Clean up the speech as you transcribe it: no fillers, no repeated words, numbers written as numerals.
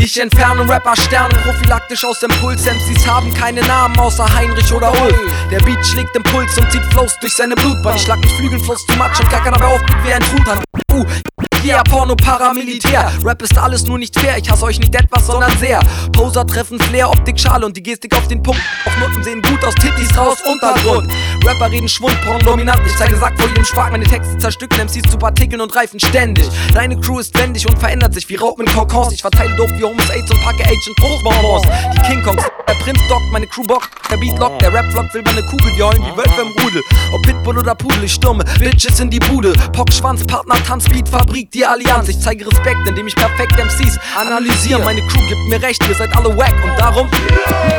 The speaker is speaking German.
Ich entferne Rapper-Sterne prophylaktisch aus Impuls. MCs haben keine Namen außer Heinrich oder Ulf. Der Beat schlägt Impuls und zieht Flows durch seine Blutbahn. Ich schlag mit Flügeln, Flows too much und gackern dabei aufblick wie ein Truthahn. Yeah, Porno, Paramilitär. Rap ist alles nur nicht fair. Ich hasse euch nicht etwas, sondern sehr. Poser treffen Flair, Optik, Schale und die Gestik auf den Punkt. Auf Noten sehen gut aus, Tittis raus, Untergrund. Rapper reden Schwund, Porn dominant. Ich zeige Sack vor jedem Schwark, meine Texte zerstückeln MCs zu Partikeln und reifen ständig. Deine Crew ist wendig und verändert sich wie Rauch mit Kokons. Ich verteile doof wie Homus AIDS und packe Agent Fruchtbonbons. Die King Kongs, der Prinz dockt, meine Crew bockt. Der Beat lockt, der Rap-Vlog will meine Kugel. Wir heulen wie Wölfe im Rudel. Ob Pitbull oder Pudel, ich stürme Bitches in die Bude. Pock, Schwanz, Partner, Tanzbeat, Fabrik, die Allianz. Ich zeige Respekt, indem ich perfekt MCs analysiere. Meine Crew gibt mir recht, ihr seid alle wack und darum